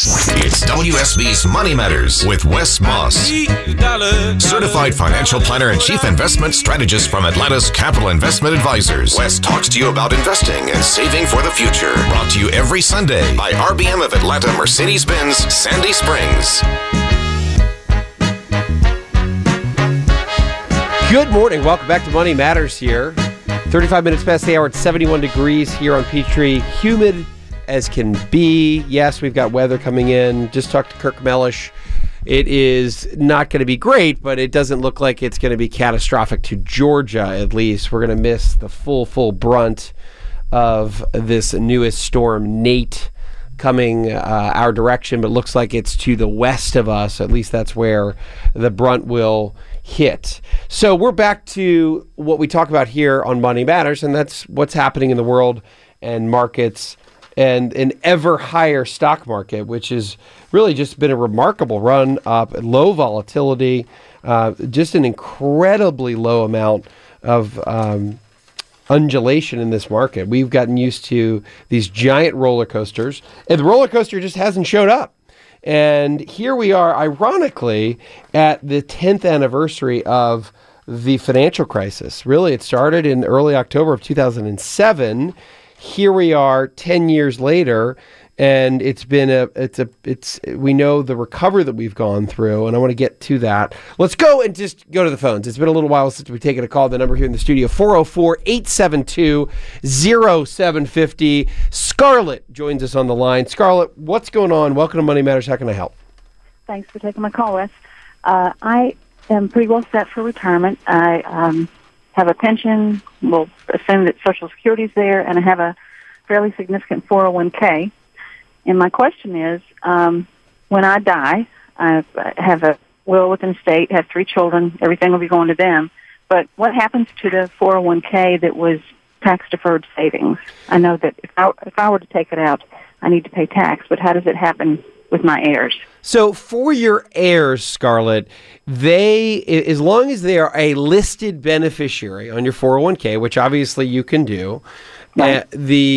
It's WSB's Money Matters with Wes Moss, certified financial planner and chief investment strategist from Atlanta's Capital Investment Advisors. Wes talks to you about investing and saving for the future. Brought to you every Sunday by RBM of Atlanta Mercedes-Benz Sandy Springs. Good morning. Welcome back to Money Matters here. 35 minutes past the hour. It's 71 degrees here on Peachtree. Humid as can be. Yes, we've got weather coming in. Just talked to Kirk Mellish. It is not going to be great, but it doesn't look like it's going to be catastrophic to Georgia, at least. We're going to miss the full brunt of this newest storm, Nate, coming our direction, but looks like it's to the west of us. At least that's where the brunt will hit. So we're back to what we talk about here on Money Matters, and that's what's happening in the world and markets and an ever higher stock market, which has really just been a remarkable run up, low volatility, just an incredibly low amount of undulation in this market. We've gotten used to these giant roller coasters, and the roller coaster just hasn't showed up. And here we are, ironically, at the 10th anniversary of the financial crisis. Really, it started in early October of 2007. Here we are 10 years later, and we know the recovery that we've gone through, and I want to get to that. Let's go and just go to the phones. It's been a little while since we've taken a call. The number here in the studio, 404-872-0750. Scarlett joins us on the line. Scarlett, what's going on? Welcome to Money Matters. How can I help? Thanks for taking my call, Wes. I am pretty well set for retirement. I have a pension. We'll assume that Social Security's there, and I have a fairly significant 401k. And my question is, when I die, I have a will with an estate, have 3 children, everything will be going to them. But what happens to the 401k that was tax-deferred savings? I know that if I were to take it out, I need to pay tax, but how does it happen with my heirs? So for your heirs, Scarlett, as long as they are a listed beneficiary on your 401k, which obviously you can do, right.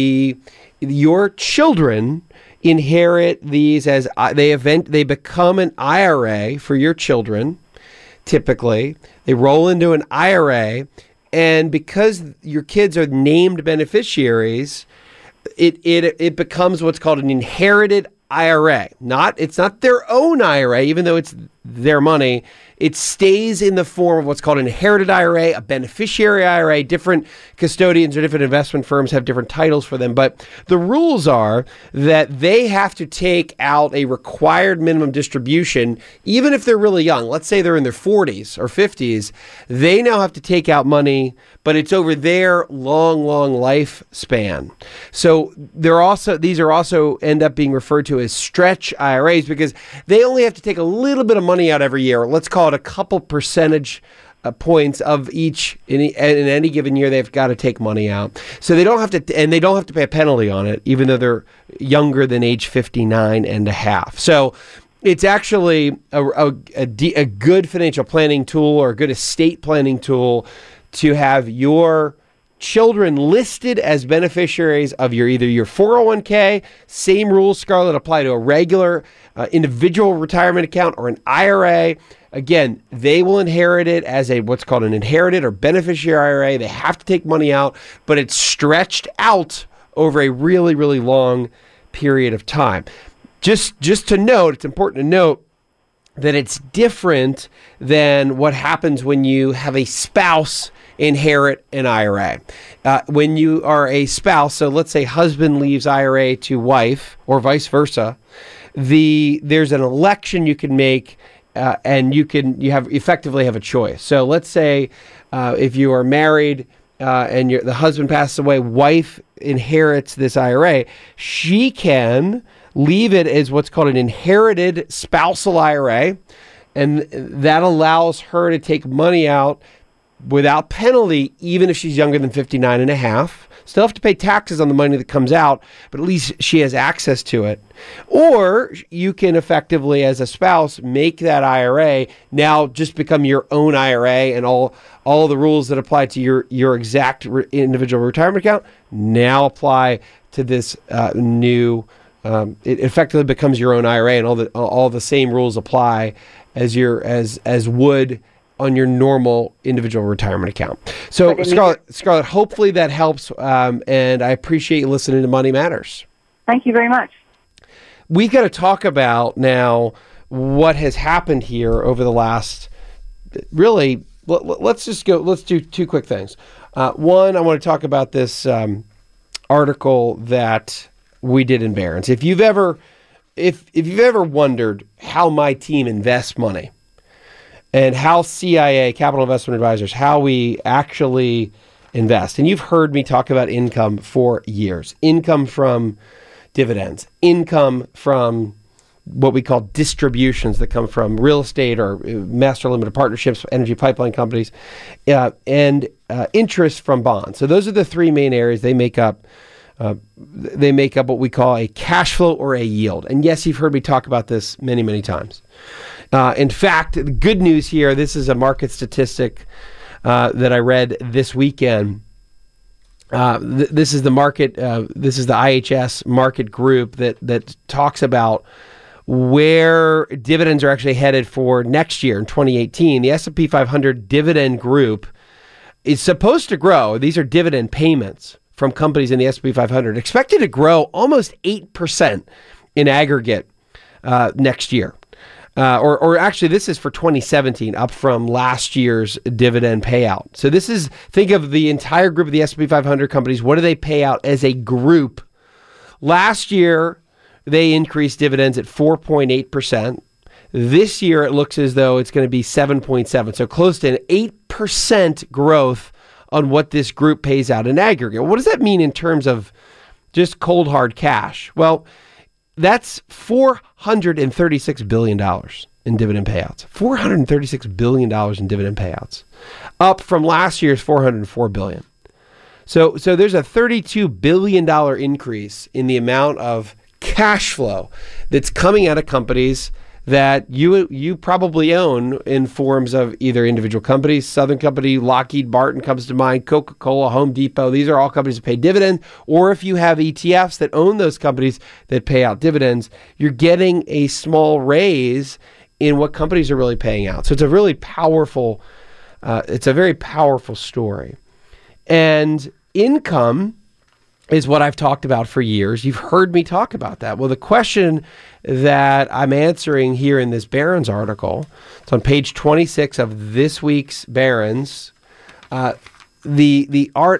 Your children inherit these as they become an IRA for your children. Typically, they roll into an IRA, and because your kids are named beneficiaries, it becomes what's called an inherited IRA. It's not their own IRA, even though it's their money. It stays in the form of what's called an inherited IRA, a beneficiary IRA. Different custodians or different investment firms have different titles for them. But the rules are that they have to take out a required minimum distribution, even if they're really young. Let's say they're in their 40s or 50s. They now have to take out money, but it's over their long lifespan. So these are also end up being referred to as stretch IRAs because they only have to take a little bit of money out every year. Let's call it a couple percentage points of each in any given year. They've got to take money out, so they don't have to pay a penalty on it, even though they're younger than age 59 and a half. So it's actually a good financial planning tool or a good estate planning tool to have your children listed as beneficiaries of either your 401k. Same rules, Scarlett, apply to a regular individual retirement account or an IRA. Again, they will inherit it as what's called an inherited or beneficiary IRA. They have to take money out, but it's stretched out over a really, really long period of time. Just to note, it's important to note that it's different than what happens when you have a spouse inherit an IRA. When you are a spouse, so let's say husband leaves IRA to wife or vice versa, there's an election you can make, and you effectively have a choice. So let's say if you are married and the husband passes away, wife inherits this IRA. She can leave it as what's called an inherited spousal IRA, and that allows her to take money out without penalty, even if she's younger than 59 and a half. Still have to pay taxes on the money that comes out, but at least she has access to it. Or you can effectively, as a spouse, make that IRA now just become your own IRA, and all the rules that apply to your exact individual retirement account now apply to this new it effectively becomes your own IRA, and all the same rules apply as would on your normal individual retirement account. So, Scarlett, hopefully that helps, and I appreciate you listening to Money Matters. Thank you very much. We've got to talk about now what has happened here over the last, really, let's do two quick things. One, I want to talk about this article that we did in Barron's. If you've ever wondered how my team invests money, and how CIA, Capital Investment Advisors, how we actually invest. And you've heard me talk about income for years. Income from dividends, income from what we call distributions that come from real estate or master limited partnerships, energy pipeline companies, and interest from bonds. So those are the three main areas. They make up what we call a cash flow or a yield. And yes, you've heard me talk about this many, many times. In fact, the good news here, this is a market statistic that I read this weekend. This is the market. This is the IHS market group that talks about where dividends are actually headed for next year in 2018. The S&P 500 dividend group is supposed to grow. These are dividend payments from companies in the S&P 500, expected to grow almost 8% in aggregate next year. Or actually, this is for 2017, up from last year's dividend payout. So think of the entire group of the S&P 500 companies. What do they pay out as a group? Last year, they increased dividends at 4.8%. This year, it looks as though it's going to be 7.7%. So close to an 8% growth on what this group pays out in aggregate. What does that mean in terms of just cold, hard cash? Well, that's $436 billion in dividend payouts. $436 billion in dividend payouts, up from last year's $404 billion. So there's a $32 billion increase in the amount of cash flow that's coming out of companies that you probably own in forms of either individual companies. Southern Company, Lockheed Martin comes to mind, Coca-Cola, Home Depot. These are all companies that pay dividends. Or if you have ETFs that own those companies that pay out dividends, you're getting a small raise in what companies are really paying out. So it's a really powerful, it's a very powerful story. And income is what I've talked about for years. You've heard me talk about that. Well, the question that I'm answering here in this Barron's article, it's on page 26 of this week's Barron's. Gives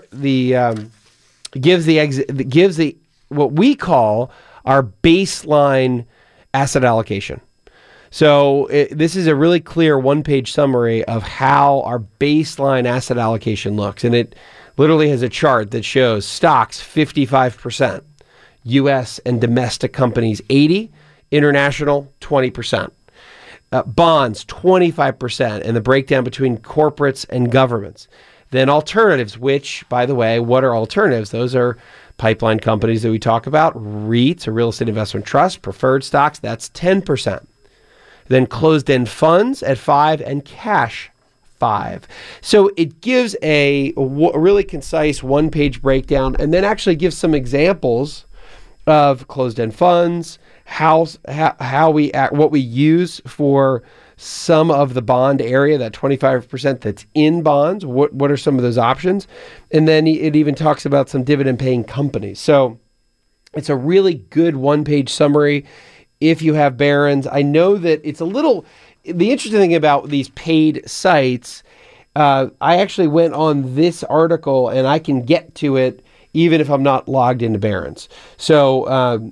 what we call our baseline asset allocation. So this is a really clear one-page summary of how our baseline asset allocation looks, and it literally has a chart that shows stocks 55%, U.S. and domestic companies 80%, international 20%, bonds 25%, and the breakdown between corporates and governments. Then alternatives, which, by the way, what are alternatives? Those are pipeline companies that we talk about, REITs, a real estate investment trust, preferred stocks, that's 10%. Then closed-end funds at 5%, and cash 5%. So it gives a really concise one-page breakdown, and then actually gives some examples of closed-end funds, how we act, what we use for some of the bond area, that 25% that's in bonds. What are some of those options? And then it even talks about some dividend-paying companies. So it's a really good one-page summary. If you have Barron's, I know that it's a little. The interesting thing about these paid sites, I actually went on this article and I can get to it even if I'm not logged into Barron's. So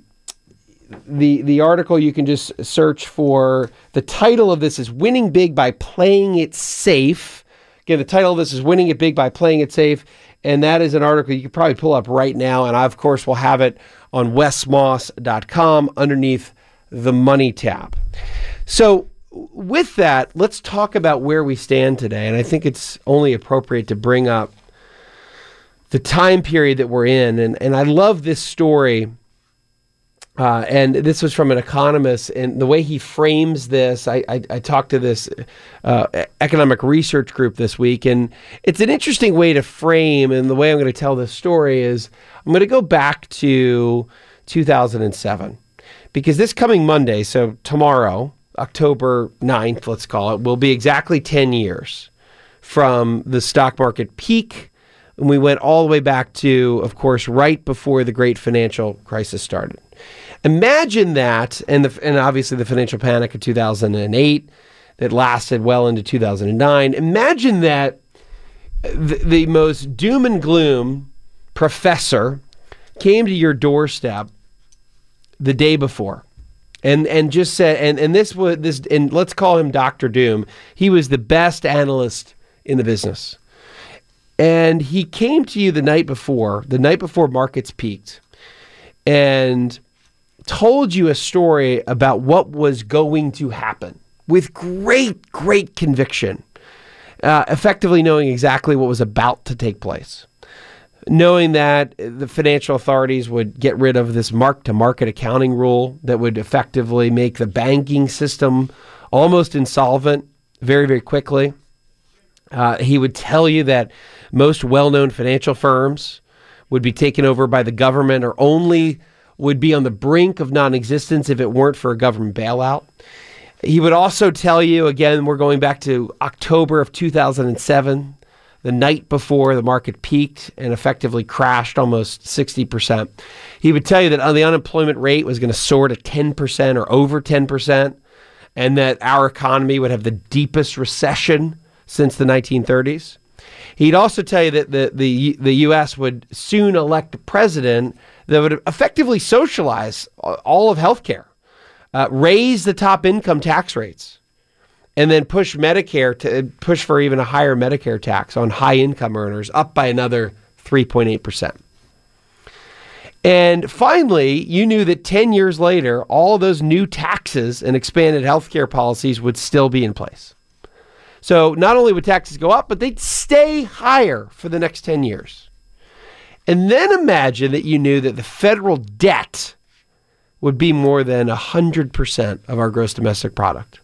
the article, you can just search for, the title of this is Winning Big by Playing It Safe. Again, the title of this is Winning It Big by Playing It Safe. And that is an article you can probably pull up right now. And I, of course, will have it on wesmoss.com underneath the Money tab. So with that, let's talk about where we stand today. And I think it's only appropriate to bring up the time period that we're in. And I love this story. And this was from an economist, and the way he frames this, I talked to this economic research group this week, and it's an interesting way to frame, and the way I'm going to tell this story is I'm going to go back to 2007. because this coming Monday, so tomorrow, October 9th, let's call it, will be exactly 10 years from the stock market peak. And we went all the way back to, of course, right before the great financial crisis started. Imagine that, and obviously the financial panic of 2008 that lasted well into 2009. Imagine that the most doom and gloom professor came to your doorstep the day before and just said, and let's call him Dr. Doom. He was the best analyst in the business. And he came to you the night before markets peaked, and told you a story about what was going to happen with great, great conviction, effectively knowing exactly what was about to take place, knowing that the financial authorities would get rid of this mark-to-market accounting rule that would effectively make the banking system almost insolvent very, very quickly. He would tell you that most well-known financial firms would be taken over by the government or only would be on the brink of non-existence if it weren't for a government bailout. He would also tell you, again, we're going back to October of 2007, the night before the market peaked and effectively crashed almost 60%. He would tell you that the unemployment rate was going to soar to 10% or over 10%, and that our economy would have the deepest recession since the 1930s. He'd also tell you that the U.S. would soon elect a president that would effectively socialize all of healthcare, raise the top income tax rates, and then push for even a higher Medicare tax on high income earners up by another 3.8%. And finally, you knew that 10 years later, all those new taxes and expanded healthcare policies would still be in place. So not only would taxes go up, but they'd stay higher for the next 10 years. And then imagine that you knew that the federal debt would be more than 100% of our gross domestic product,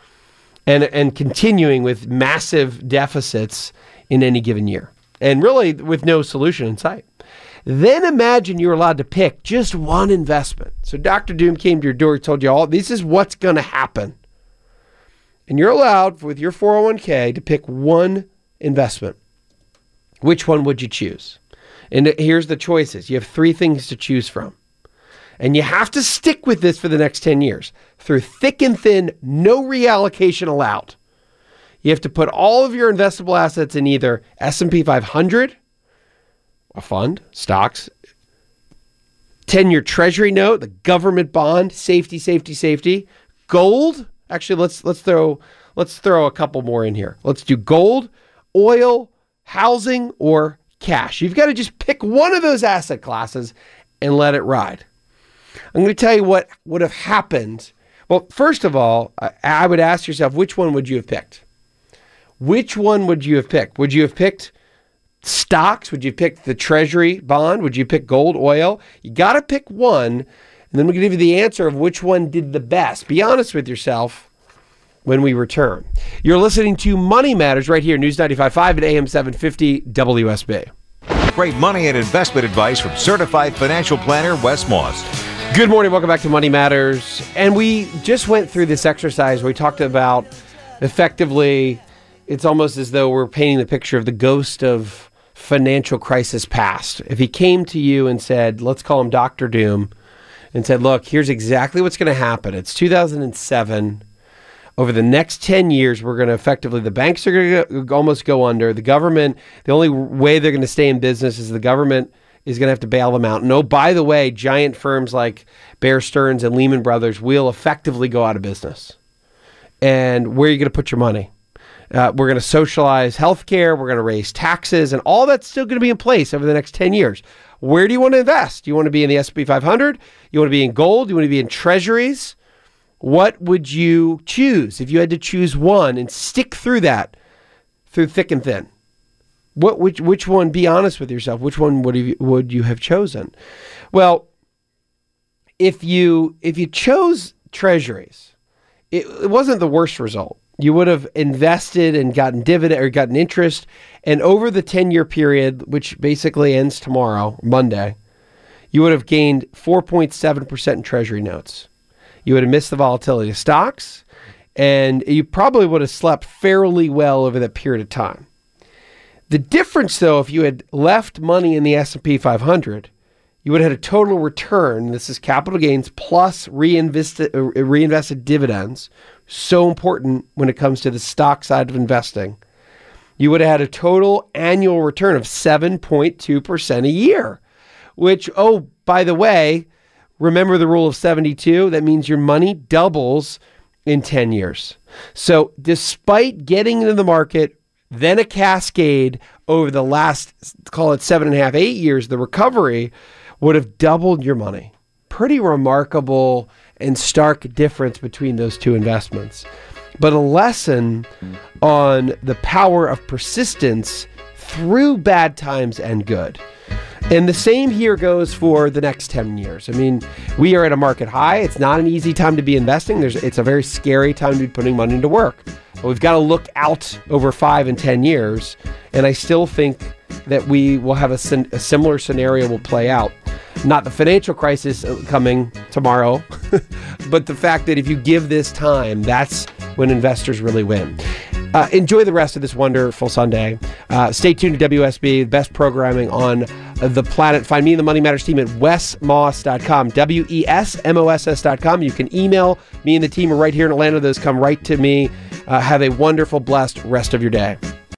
and continuing with massive deficits in any given year, and really with no solution in sight. Then imagine you're allowed to pick just one investment. So Dr. Doom came to your door, told you this is what's going to happen. And you're allowed, with your 401k, to pick one investment. Which one would you choose? And here's the choices. You have 3 things to choose from. And you have to stick with this for the next 10 years. Through thick and thin, no reallocation allowed. You have to put all of your investable assets in either S&P 500, a fund, stocks, 10-year treasury note, the government bond, safety, gold. Actually, let's throw a couple more in here. Let's do gold, oil, housing, or cash. You've got to just pick one of those asset classes and let it ride. I'm going to tell you what would have happened. Well, first of all, I would ask yourself, which one would you have picked? Which one would you have picked? Would you have picked stocks? Would you pick the treasury bond? Would you pick gold, oil? You got to pick one. And then we're going to give you the answer of which one did the best. Be honest with yourself when we return. You're listening to Money Matters right here, News 95.5 at AM 750 WSB. Great money and investment advice from certified financial planner Wes Moss. Good morning. Welcome back to Money Matters. And we just went through this exercise where we talked about effectively, it's almost as though we're painting the picture of the ghost of financial crisis past. If he came to you and said, let's call him Dr. Doom, and said, look, here's exactly what's going to happen. It's 2007. Over the next 10 years, we're going to effectively, the banks are going to almost go under. The government, the only way they're going to stay in business is the government is going to have to bail them out. And oh, by the way, giant firms like Bear Stearns and Lehman Brothers will effectively go out of business. And where are you going to put your money? We're going to socialize healthcare. We're going to raise taxes, and all that's still going to be in place over the next 10 years. Where do you want to invest? Do you want to be in the S&P 500? You want to be in gold? You want to be in treasuries? What would you choose if you had to choose one and stick through that, through thick and thin? Which one? Be honest with yourself. Which one would you have chosen? Well, if you chose treasuries, it wasn't the worst result. You would have invested and gotten dividend or gotten interest, and over the 10-year period, which basically ends tomorrow, Monday, you would have gained 4.7% in treasury notes. You would have missed the volatility of stocks, and you probably would have slept fairly well over that period of time. The difference, though, if you had left money in the S&P 500, you would have had a total return. This is capital gains plus reinvested dividends. So important when it comes to the stock side of investing. You would have had a total annual return of 7.2% a year, which, oh, by the way, remember the rule of 72? That means your money doubles in 10 years. So despite getting into the market, then a cascade over the last, call it 7.5, 8 years, the recovery would have doubled your money. Pretty remarkable and stark difference between those two investments. But a lesson on the power of persistence through bad times and good. And the same here goes for the next 10 years. I mean, we are at a market high. It's not an easy time to be investing. It's a very scary time to be putting money into work. But we've got to look out over 5 and 10 years. And I still think that we will have a similar scenario will play out. Not the financial crisis coming tomorrow, but the fact that if you give this time, that's when investors really win. Enjoy the rest of this wonderful Sunday. Stay tuned to WSB, the best programming on the planet. Find me and the Money Matters team at wesmoss.com, WESMOSS.com. You can email me and the team right here in Atlanta. Those come right to me. Have a wonderful, blessed rest of your day.